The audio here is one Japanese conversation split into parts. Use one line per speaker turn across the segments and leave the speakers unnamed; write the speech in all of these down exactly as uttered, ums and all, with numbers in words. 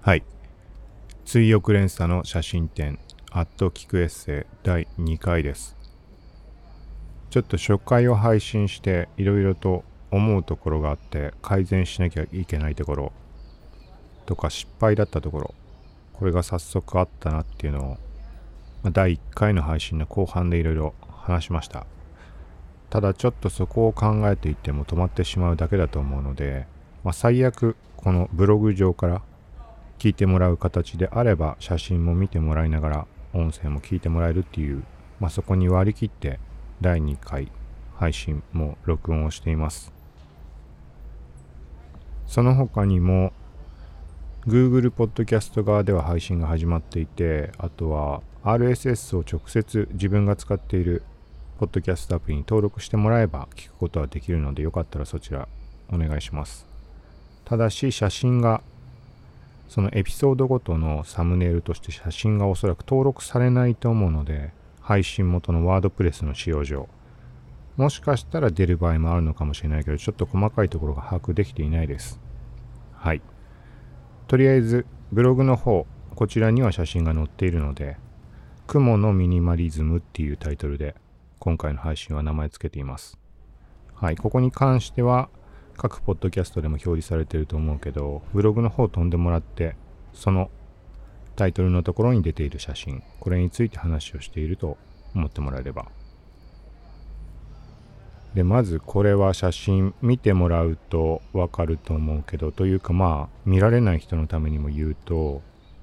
はい。追憶連鎖の写真展、アット聞くエッセイだいにかいです。ちょっと初回を配信していろいろと思うところがあって改善しなきゃいけないところとか失敗だったところ、これが早速あったなっていうのを、まあ、だいいっかいの配信の後半でいろいろ話しました。ただちょっとそこを考えていっても止まってしまうだけだと思うので、まあ、最悪このブログ上から聞いてもらう形であれば写真も見てもらいながら音声も聞いてもらえるっていう、まあ、そこに割り切ってだいにかい配信も録音をしています。その他にも Google ポッドキャスト側では配信が始まっていて、あとは アールエスエス を直接自分が使っているポッドキャストアプリに登録してもらえば聞くことはできるので、よかったらそちらお願いします。ただし写真がそのエピソードごとのサムネイルとして写真がおそらく登録されないと思うので、配信元のワードプレスの使用上もしかしたら出る場合もあるのかもしれないけど、ちょっと細かいところが把握できていないです。はい。とりあえずブログの方、こちらには写真が載っているので、雲のミニマリズムっていうタイトルで今回の配信は名前つけています。はい。ここに関しては各ポッドキャストでも表示されていると思うけど、ブログの方飛んでもらって、そのタイトルのところに出ている写真、これについて話をしていると思ってもらえれば。で、まずこれは写真見てもらうとわかると思うけど、というかまあ見られない人のためにも言うと、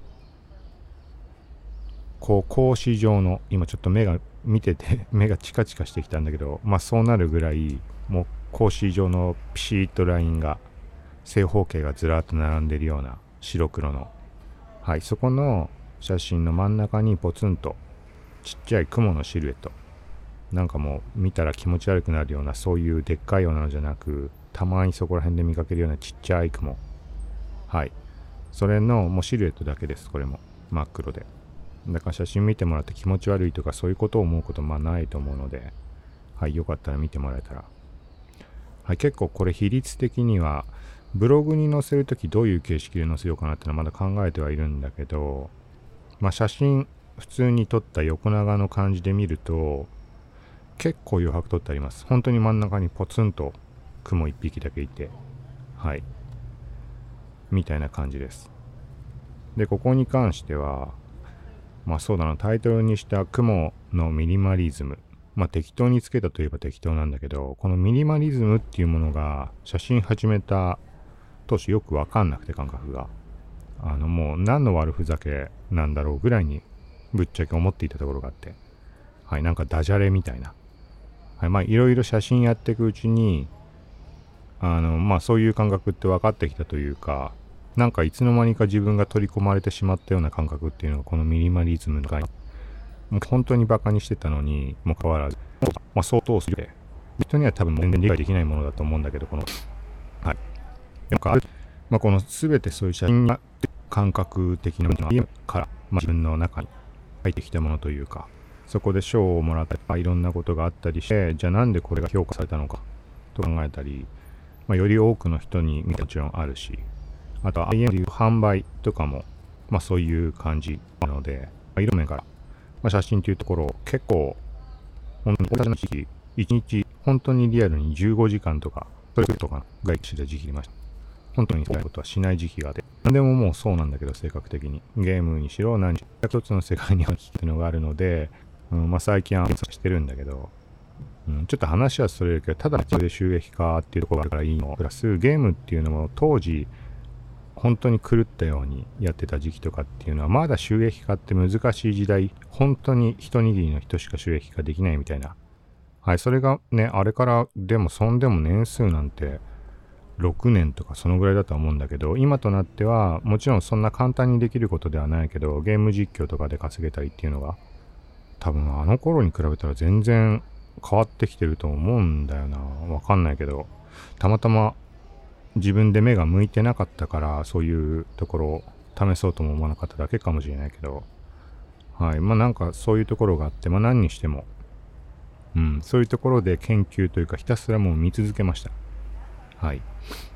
こう格子状の、今ちょっと目が見てて目がチカチカしてきたんだけど、まあそうなるぐらいもう格子状のピシッとラインが、正方形がずらっと並んでいるような白黒の、はい、そこの写真の真ん中にポツンとちっちゃい雲のシルエット、なんかもう見たら気持ち悪くなるような、そういうでっかいようなのじゃなく、たまにそこら辺で見かけるようなちっちゃい雲、はい、それのもうシルエットだけです。これも真っ黒で、だから写真見てもらって気持ち悪いとかそういうことを思うことまあないと思うので、はい、よかったら見てもらえたら。はい、結構これ比率的にはブログに載せるときどういう形式で載せようかなってのはまだ考えてはいるんだけど、まあ写真普通に撮った横長の感じで見ると結構余白撮ってあります。本当に真ん中にポツンと雲一匹だけいて、はい、みたいな感じです。で、ここに関してはまあそうだな、タイトルにした雲のミニマリズム、まあ適当につけたといえば適当なんだけど、このミニマリズムっていうものが写真始めた当初よくわかんなくて、感覚があのもう何の悪ふざけなんだろうぐらいにぶっちゃけ思っていたところがあって、はい、なんかダジャレみたいな、はい、まあいろいろ写真やっていくうちにあのまあそういう感覚って分かってきたというか、なんかいつの間にか自分が取り込まれてしまったような感覚っていうのがこのミニマリズムの概念、もう本当にバカにしてたのにもかかわらず、まあ相当すぎて人には多分全然理解できないものだと思うんだけど、このはいなんか、まあ、この全てそういう写真感覚的なものから、まあ、自分の中に入ってきたものというか、そこで賞をもらったりいろんなことがあったりして、じゃあなんでこれが評価されたのかと考えたり、まあ、より多くの人にもちろんあるし、あとは アイエム でいう販売とかも、まあ、そういう感じなので、まあ、色面から、まあ、写真というところを結構本当に私の時期いちにち本当にリアルにじゅうごじかんとかそれとか外気した時期がありました。本当にそういうことはしない時期があって、何でももうそうなんだけど、性格的にゲームにしろ何しろ一つの世界には聞くのがあるので、うん、まあ最近はしてるんだけど、うん、ちょっと話はそれるけど、ただそれで収益化っていうところがあるからいいのプラス、ゲームっていうのも当時本当に狂ったようにやってた時期とかっていうのは、まだ収益化って難しい時代、本当に一握りの人しか収益化できないみたいな、はい、それがね、あれからでもそんでも年数なんてろくねんとかそのぐらいだと思うんだけど、今となってはもちろんそんな簡単にできることではないけど、ゲーム実況とかで稼げたりっていうのが多分あの頃に比べたら全然変わってきてると思うんだよな。わかんないけど、たまたま自分で目が向いてなかったからそういうところを試そうとも思わなかっただけかもしれないけど、はい、まあなんかそういうところがあって、まあ何にしてもうん、そういうところで研究というかひたすらもう見続けました。はい。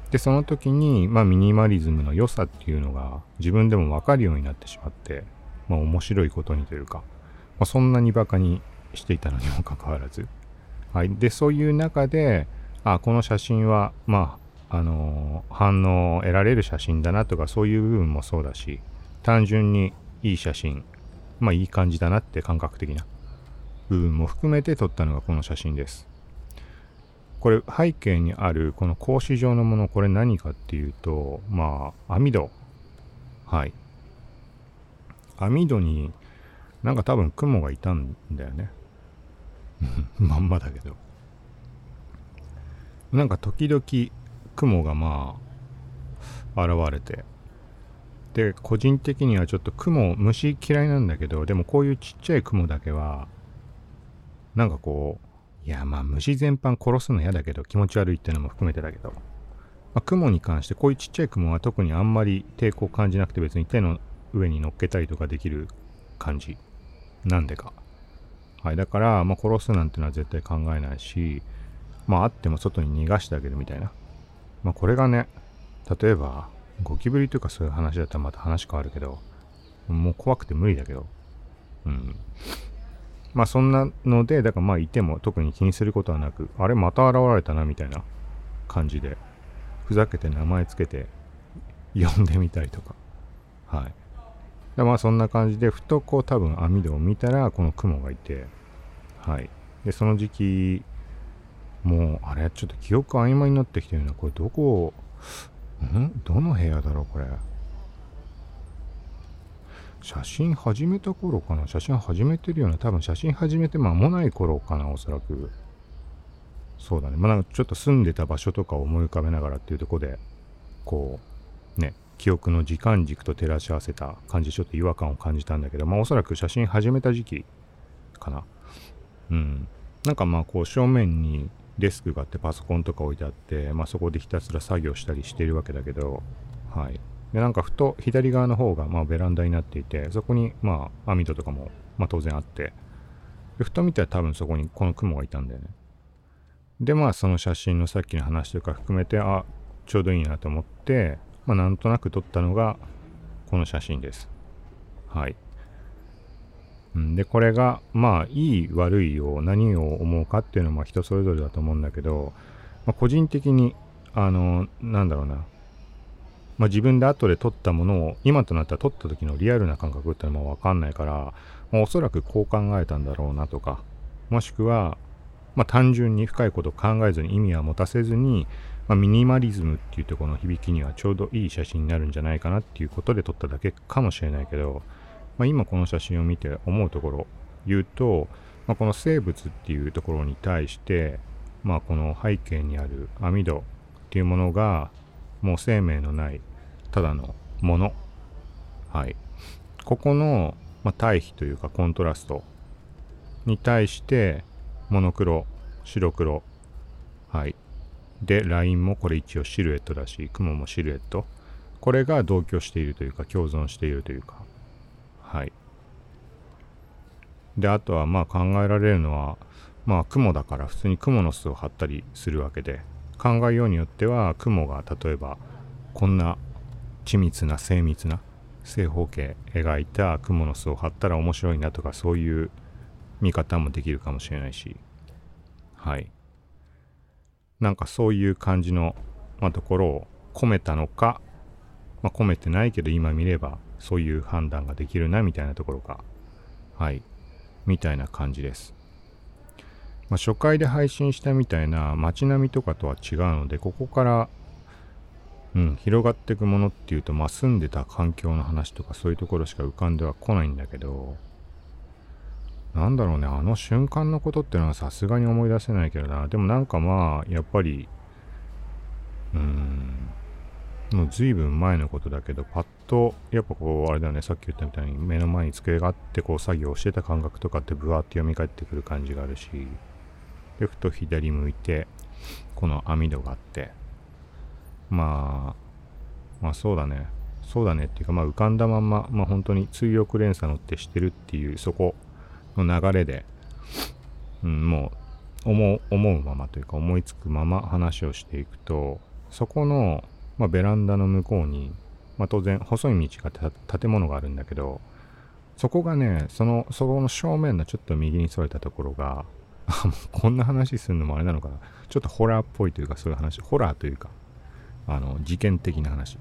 でその時に、まあ、ミニマリズムの良さっていうのが自分でも分かるようになってしまって、まあ、面白いことにというか、まあ、そんなにバカにしていたのにもかかわらず、はい、でそういう中で、あこの写真はまああのー反応を得られる写真だなとか、そういう部分もそうだし、単純にいい写真、まあいい感じだなって感覚的な部分も含めて撮ったのがこの写真です。これ背景にあるこの格子状のもの、これ何かっていうと、まあ網戸、はい、網戸になんか多分雲がいたんだよねまんまだけど、なんか時々雲がまあ現れて、で個人的にはちょっと雲虫嫌いなんだけど、でもこういうちっちゃい雲だけはなんかこう、いやまあ虫全般殺すの嫌だけど気持ち悪いってのも含めてだけど、まあ、雲に関してこういうちっちゃい雲は特にあんまり抵抗感じなくて、別に手の上に乗っけたりとかできる感じなんでか、はい、だから、まあ、殺すなんてのは絶対考えないし、まああっても外に逃がしてあげるみたいな、まあこれがね、例えばゴキブリとかそういう話だったらまた話変わるけど、もう怖くて無理だけど、うんまあそんなので、だからまあいても特に気にすることはなく、あれまた現れたなみたいな感じでふざけて名前つけて呼んでみたりとか、はい。でまあそんな感じで、ふとこう多分網戸を見たらこの雲がいて、はい。でその時期もうあれちょっと記憶曖昧になってきてるな。これどこ、んどの部屋だろうこれ。写真始めた頃かな。写真始めてるような、多分写真始めて間もない頃かな、おそらく。そうだね。まあなんかちょっと住んでた場所とかを思い浮かべながらっていうところで、こうね、記憶の時間軸と照らし合わせた感じ、ちょっと違和感を感じたんだけど、まあおそらく写真始めた時期かな。うん。なんかまあこう正面にデスクがあってパソコンとか置いてあって、まあそこでひたすら作業したりしてるわけだけど、はい。でなんかふと左側の方がまあベランダになっていて、そこにまあ網戸とかもまあ当然あって、でふと見たら多分そこにこの雲がいたんだよね。でまあその写真のさっきの話とか含めて、あちょうどいいなと思って、まあなんとなく撮ったのがこの写真です。はい。でこれがまあいい悪いを何を思うかっていうのも人それぞれだと思うんだけど、まあ、個人的にあのなんだろうな、まあ、自分で後で撮ったものを今となったら撮った時のリアルな感覚っていうのも分かんないから、まあ、おそらくこう考えたんだろうなとか、もしくは、まあ、単純に深いこと考えずに意味は持たせずに、まあ、ミニマリズムっていうところの響きにはちょうどいい写真になるんじゃないかなっていうことで撮っただけかもしれないけど、まあ、今この写真を見て思うところ言うと、まあ、この生物っていうところに対して、まあ、この背景にある網戸っていうものがもう生命のないただのもの、はい、ここの、まあ、対比というかコントラストに対してモノクロ、白黒、はい、でラインもこれ一応シルエットだし、雲もシルエット、これが同居しているというか共存しているというか、はい。であとはまあ考えられるのは、まあ雲だから普通に雲の巣を張ったりするわけで、考えようによっては雲が例えばこんな緻密な精密な正方形描いた雲の巣を張ったら面白いなとか、そういう見方もできるかもしれないし、はい。なんかそういう感じの、まあ、ところを込めたのか、まあ、込めてないけど今見ればそういう判断ができるなみたいなところか、はいみたいな感じです。まあ、初回で配信したみたいな街並みとかとは違うので、ここから、うん、広がっていくものっていうと、まあ、住んでた環境の話とかそういうところしか浮かんでは来ないんだけど、なんだろうね、あの瞬間のことってのはさすがに思い出せないけどな。でもなんかまあやっぱりうーんもう随分前のことだけど、パッとやっぱこうあれだよね、さっき言ったみたいに目の前に机があってこう作業してた感覚とかってブワーって蘇ってくる感じがあるし、でふと左向いてこの網戸があって、まあまあそうだねそうだねっていうか、まあ浮かんだまんま、まあ本当に追憶連鎖のってしてるっていうそこの流れで、うん、もう思う思うままというか思いつくまま話をしていくと、 そこの、まあ、ベランダの向こうに、まあ、当然細い道がた建物があるんだけど、そこがね、そのそこの正面のちょっと右にそれたところがもうこんな話するのもあれなのかな、ちょっとホラーっぽいというか、そういう話、ホラーというか、あの事件的な話。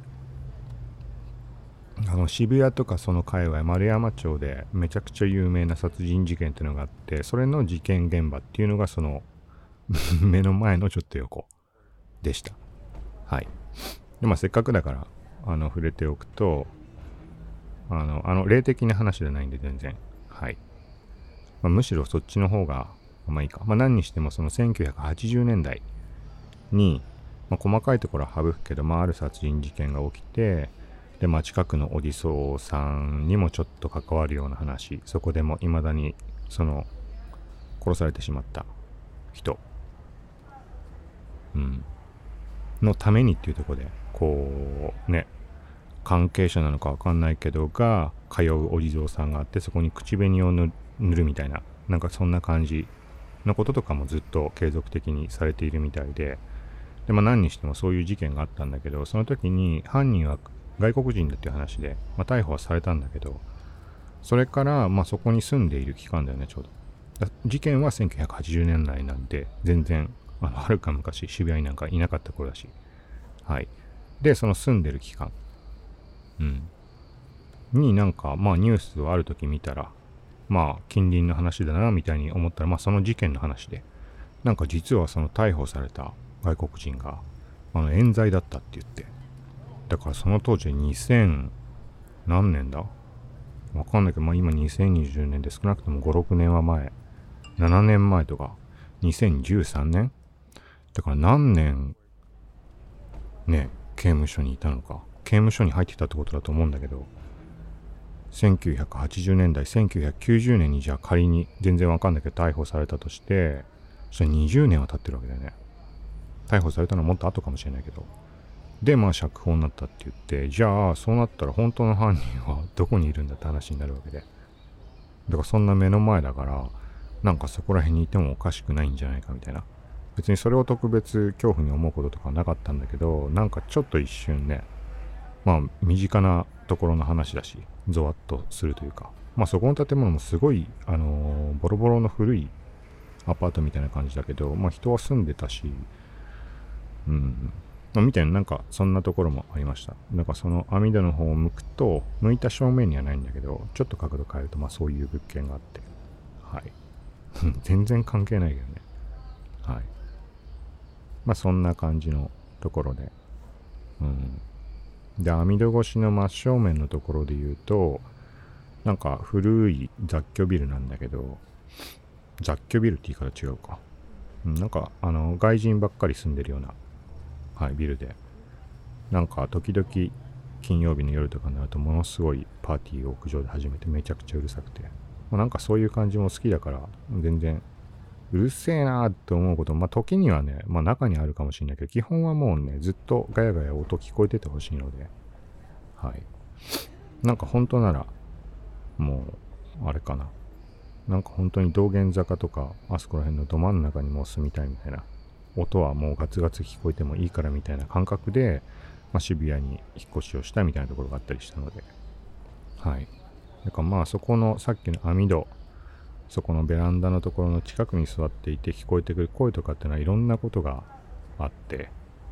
あの渋谷とかその界隈、丸山町でめちゃくちゃ有名な殺人事件っていうのがあって、それの事件現場っていうのがその目の前のちょっと横でした。はい。で、まあせっかくだからあの触れておくと、あのあの霊的な話じゃないんで全然、はい。まあ、むしろそっちの方がまあいいか。まあ何にしてもそのせんきゅうひゃくはちじゅうねんだいに、まあ、細かいところは省くけど、まあ、ある殺人事件が起きて、で、まあ、近くのお地蔵さんにもちょっと関わるような話、そこでも未だにその殺されてしまった人、うん、のためにっていうところで、こうね、関係者なのかわかんないけどが通うお地蔵さんがあって、そこに口紅を塗るみたいな、なんかそんな感じのこととかもずっと継続的にされているみたいで、で、まあ、何にしてもそういう事件があったんだけど、その時に犯人は外国人だっていう話で、まあ、逮捕はされたんだけど、それから、まあ、そこに住んでいる期間だよね、ちょうど。事件はせんきゅうひゃくはちじゅうねんだいなんで、全然、あの、はるか昔、渋谷になんかいなかった頃だし。はい。で、その住んでる期間。うん。になんか、まあ、ニュースをある時見たら、まあ、近隣の話だな、みたいに思ったら、まあ、その事件の話で、なんか実はその逮捕された外国人が、あの、冤罪だったって言って、だからその当時にせん何年だわかんないけど、まあ今にせんにじゅうねんで少なくともご、ろくねんは前、ななねんまえとか、にせんじゅうさんねんだから何年、ね、刑務所にいたのか。刑務所に入ってたってことだと思うんだけど、せんきゅうひゃくはちじゅうねんだい、せんきゅうひゃくきゅうじゅうねんにじゃあ仮に、全然わかんないけど逮捕されたとして、そしたらにじゅうねんは経ってるわけだよね。逮捕されたのはもっと後かもしれないけど。で、まあ釈放になったって言って、じゃあそうなったら本当の犯人はどこにいるんだって話になるわけで。だからそんな目の前だから、なんかそこら辺にいてもおかしくないんじゃないかみたいな。別にそれを特別恐怖に思うこととかはなかったんだけど、なんかちょっと一瞬ね、まあ身近なところの話だし、ゾワッとするというか。まあそこの建物もすごい、あのー、ボロボロの古いアパートみたいな感じだけど、まあ人は住んでたし、うん。みたいな、なんかそんなところもありました。なんかその網戸の方を向くと、向いた正面にはないんだけど、ちょっと角度変えると、まあそういう物件があって、はい。全然関係ないけどね。はい。まあそんな感じのところで。うん。で、網戸越しの真正面のところで言うと、なんか古い雑居ビルなんだけど、雑居ビルって言い方違うか。うん、なんかあの外人ばっかり住んでるような、はい、ビルで、なんか時々金曜日の夜とかになるとものすごいパーティーを屋上で始めてめちゃくちゃうるさくて、まあ、なんかそういう感じも好きだから全然うるせえなーって思うことも、まあ時にはね、まあ中にあるかもしれないけど、基本はもうね、ずっとガヤガヤ音聞こえててほしいので、はい。なんか本当なら、もう、あれかな。なんか本当に道玄坂とか、あそこら辺のど真ん中にもう住みたいみたいな。音はもうガツガツ聞こえてもいいからみたいな感覚で、まあ、渋谷に引っ越しをしたみたいなところがあったりしたので、はい。だからまあそこのさっきの網戸、そこのベランダのところの近くに座っていて聞こえてくる声とかっていうのはいろんなことがあって、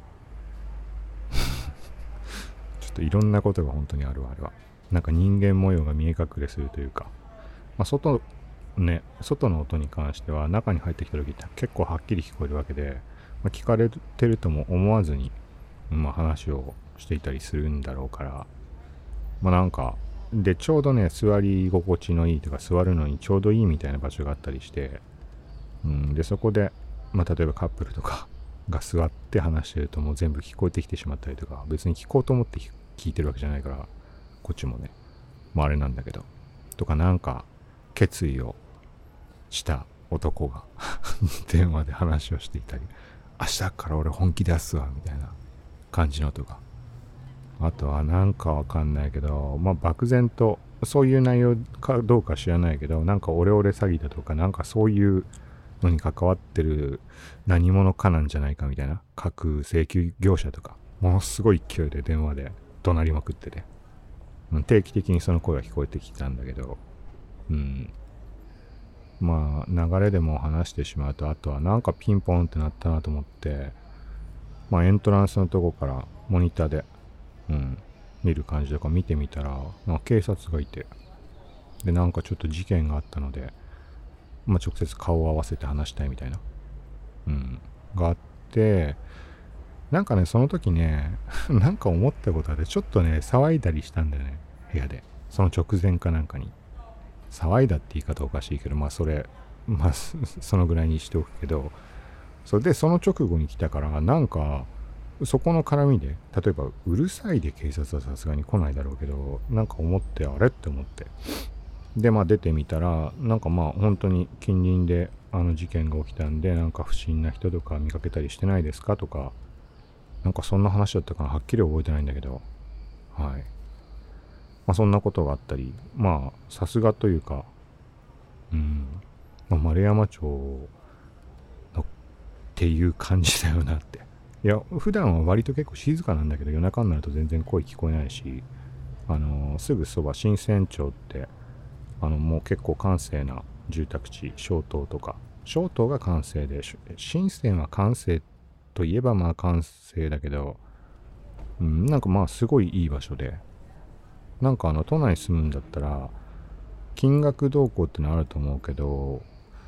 ちょっといろんなことが本当にあるわ、あれは。なんか人間模様が見え隠れするというか、まあ外、ね、外の音に関しては中に入ってきた時って結構はっきり聞こえるわけで、まあ、聞かれてるとも思わずに、まあ、話をしていたりするんだろうから、まあなんか、で、ちょうどね、座り心地のいいとか、座るのにちょうどいいみたいな場所があったりして、うん、で、そこで、まあ例えばカップルとかが座って話してるともう全部聞こえてきてしまったりとか、別に聞こうと思って聞いてるわけじゃないから、こっちもね、まああれなんだけど、とかなんか、決意をした男が電話で話をしていたり、明日から俺本気出すわみたいな感じのとか、あとはなんかわかんないけど、まあ漠然とそういう内容かどうか知らないけど、なんかオレオレ詐欺だとか、なんかそういうのに関わってる何者かなんじゃないかみたいな、各請求業者とかものすごい勢いで電話で怒鳴りまくってて、定期的にその声が聞こえてきたんだけど、うんまあ流れでも話してしまうと、あとはなんかピンポンってなったなと思って、まあエントランスのとこからモニターで、うん、見る感じとか見てみたら、まあ、警察がいて、でなんかちょっと事件があったので、まあ直接顔を合わせて話したいみたいな、うん、があって、なんかねその時ねなんか思ったことあって、ちょっとね騒いだりしたんだよね、部屋で。その直前かなんかに騒いだって言い方おかしいけど、まあそれまあそのぐらいにしておくけど、それでその直後に来たから、なんかそこの絡みで、例えばうるさいで警察はさすがに来ないだろうけど、なんか思って、あれって思って、でまあ出てみたら、なんかまあ本当に近隣であの事件が起きたんで、なんか不審な人とか見かけたりしてないですかとか、なんかそんな話だったかな、はっきり覚えてないんだけど、はい。まあそんなことがあったり、まあさすがというか、うん、まあ、丸山町のっていう感じだよなって。いや、普段は割と結構静かなんだけど、夜中になると全然声聞こえないし、あのー、すぐそば新鮮町って、あのもう結構閑静な住宅地、小東とか、小東が閑静で、新鮮は閑静といえばまあ閑静だけど、うん、なんかまあすごいいい場所で、なんかあの都内住むんだったら金額動向ってのあると思うけど、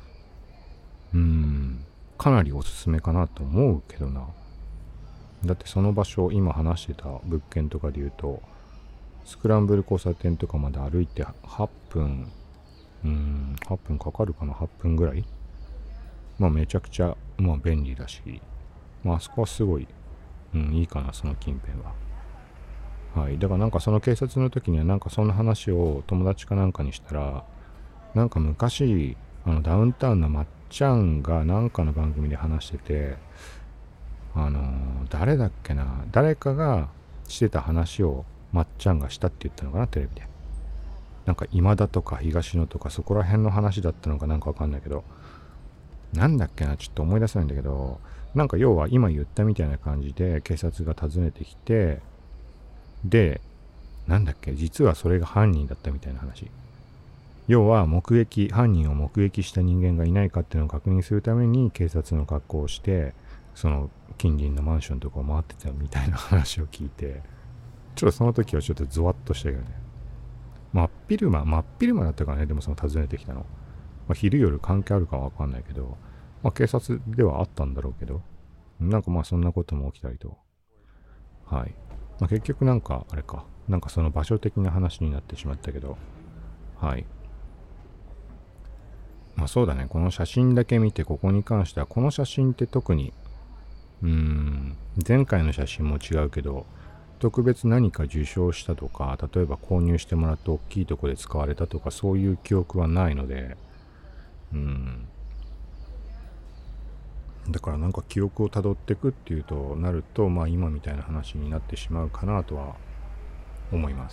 うんかなりおすすめかなと思うけどな。だってその場所、今話してた物件とかで言うと、スクランブル交差点とかまで歩いてはっぷん、うんはっぷんかかるかな、はっぷんぐらい。まあめちゃくちゃまあ便利だし、まああそこはすごい、うん、いいかな、その近辺は。はい。だからなんかその警察の時にはなんかそんな話を友達かなんかにしたら、なんか昔、あのダウンタウンのまっちゃんがなんかの番組で話してて、あのー、誰だっけな、誰かがしてた話をまっちゃんがしたって言ったのかな、テレビで。なんか今田とか東野とかそこら辺の話だったのかなんかわかんないけど、なんだっけな、ちょっと思い出せないんだけど、なんか要は今言ったみたいな感じで警察が訪ねてきて、で、なんだっけ、実はそれが犯人だったみたいな話。要は目撃、犯人を目撃した人間がいないかっていうのを確認するために警察の格好をして、その近隣のマンションとかを回ってたみたいな話を聞いて、ちょっとその時はちょっとゾワッとしたけどね。真っ昼間、真っ昼間だったからね、でもその訪ねてきたの。まあ、昼夜関係あるかはわかんないけど、まあ警察ではあったんだろうけど、なんかまあそんなことも起きたりと。はい。まあ、結局なんかあれか、なんかその場所的な話になってしまったけど、はい。まあそうだね、この写真だけ見て、ここに関しては、この写真って特に、うーん、前回の写真も違うけど、特別何か受賞したとか、例えば購入してもらって大きいとこで使われたとか、そういう記憶はないので、うん。だからなんか記憶をたどっていくっていうとなると、まあ今みたいな話になってしまうかなとは思います。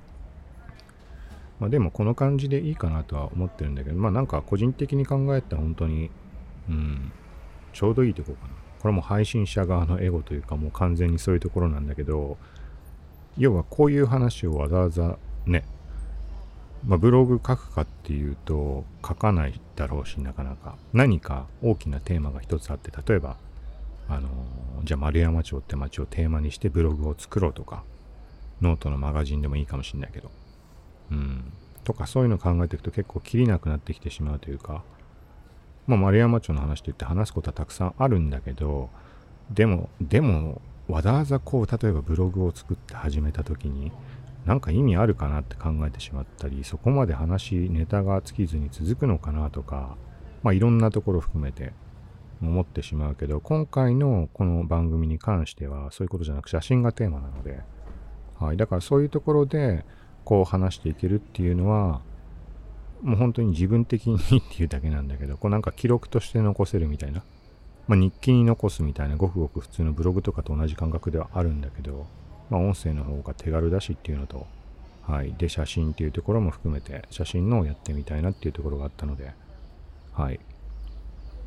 まあでもこの感じでいいかなとは思ってるんだけど、まあなんか個人的に考えたら本当に、うん、ちょうどいいとこかな。これも配信者側のエゴというかもう完全にそういうところなんだけど、要はこういう話をわざわざね、まあ、ブログ書くかっていうと書かないだろうし、なかなか何か大きなテーマが一つあって、例えばあのー、じゃあ丸山町って町をテーマにしてブログを作ろうとか、ノートのマガジンでもいいかもしれないけど、うんとかそういうのを考えていくと結構キリなくなってきてしまうというか、まあ丸山町の話といって話すことはたくさんあるんだけど、でもでもわざわざこう例えばブログを作って始めた時になんか意味あるかなって考えてしまったり、そこまで話ネタが尽きずに続くのかなとか、まあいろんなところ含めて思ってしまうけど、今回のこの番組に関してはそういうことじゃなく写真がテーマなので、はい、だからそういうところでこう話していけるっていうのはもう本当に自分的にっていうだけなんだけど、こうなんか記録として残せるみたいな、まあ、日記に残すみたいなごくごく普通のブログとかと同じ感覚ではあるんだけど、まあ、音声の方が手軽だしっていうのと、はい、で写真っていうところも含めて写真のをやってみたいなっていうところがあったので、はい、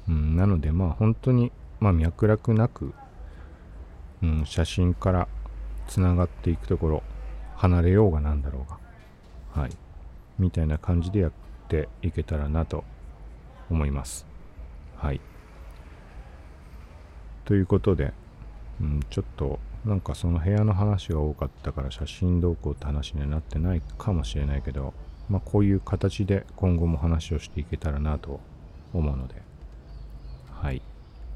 うん、なのでまあ本当に、まあ、脈絡なく、うん、写真からつながっていくところ、離れようがなんだろうが、はい、みたいな感じでやっていけたらなと思います。はい。ということで、うん、ちょっとなんかその部屋の話が多かったから写真どうこうって話にはなってないかもしれないけど、まあこういう形で今後も話をしていけたらなと思うので、はい。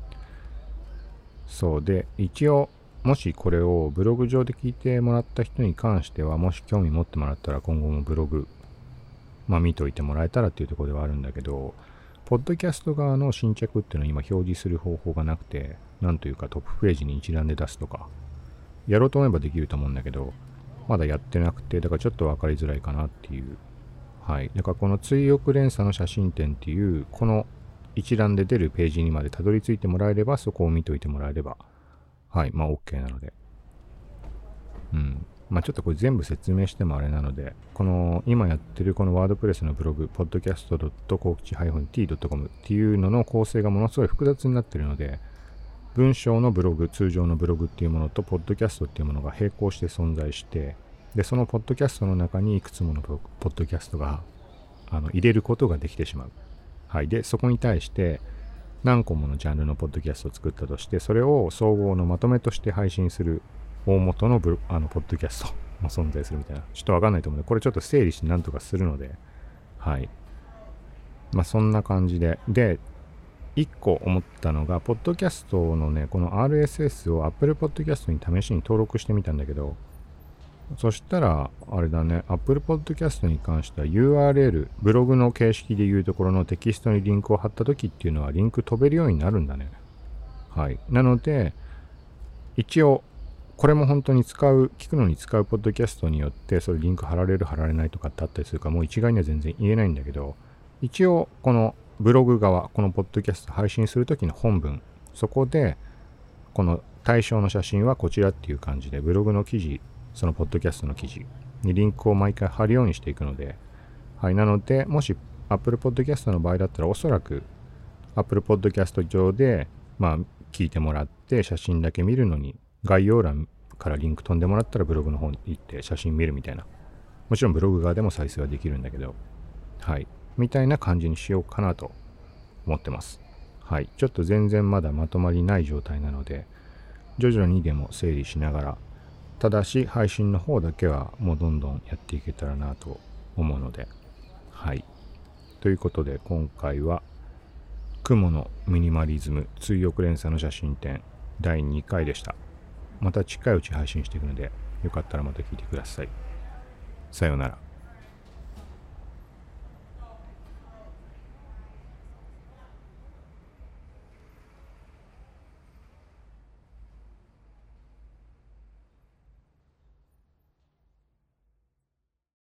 そうで、一応もしこれをブログ上で聞いてもらった人に関しては、もし興味持ってもらったら今後もブログ、まあ見といてもらえたらっていうところではあるんだけど、ポッドキャスト側の新着っていうのは今表示する方法がなくて、なんというかトップページに一覧で出すとか、やろうと思えばできると思うんだけど、まだやってなくて、だからちょっと分かりづらいかなっていう。はい。だからこの追憶連鎖の写真展っていう、この一覧で出るページにまでたどり着いてもらえれば、そこを見といてもらえれば、はい。まあ OK なので。うん。まあちょっとこれ全部説明してもあれなので、この今やってるこのワードプレスのブログ、ポッドキャスト コウキチ ティー ドット コム っていうのの構成がものすごい複雑になってるので、文章のブログ、通常のブログっていうものと、ポッドキャストっていうものが並行して存在して、で、そのポッドキャストの中にいくつものポッドキャストがあの入れることができてしまう。はい。で、そこに対して何個ものジャンルのポッドキャストを作ったとして、それを総合のまとめとして配信する大元のブあのポッドキャストも存在するみたいな。ちょっとわかんないと思うので、これちょっと整理して何とかするので、はい。まあそんな感じで。で、一個思ったのが、ポッドキャストのね、この アールエスエス を Apple Podcast に試しに登録してみたんだけど、そしたら、あれだね、Apple Podcast に関しては ユーアールエル、ブログの形式でいうところのテキストにリンクを貼った時っていうのはリンク飛べるようになるんだね。はい。なので、一応、これも本当に使う、聞くのに使うポッドキャストによって、それリンク貼られる貼られないとかってあったりするから、もう一概には全然言えないんだけど、一応、このブログ側、このポッドキャスト配信するときの本文、そこで、この対象の写真はこちらっていう感じで、ブログの記事、そのポッドキャストの記事にリンクを毎回貼るようにしていくので、はい、なので、もし Apple Podcast の場合だったら、おそらく Apple Podcast 上で、まあ、聞いてもらって、写真だけ見るのに、概要欄からリンク飛んでもらったらブログの方に行って写真見るみたいな。もちろんブログ側でも再生はできるんだけど、はい。みたいな感じにしようかなと思ってます。はい。ちょっと全然まだまとまりない状態なので、徐々にでも整理しながら、ただし配信の方だけはもうどんどんやっていけたらなと思うので、はい。ということで今回は、雲のミニマリズム追憶連鎖の写真展だいにかいでした。また近いうち配信していくので、よかったらまた聞いてください。さようなら。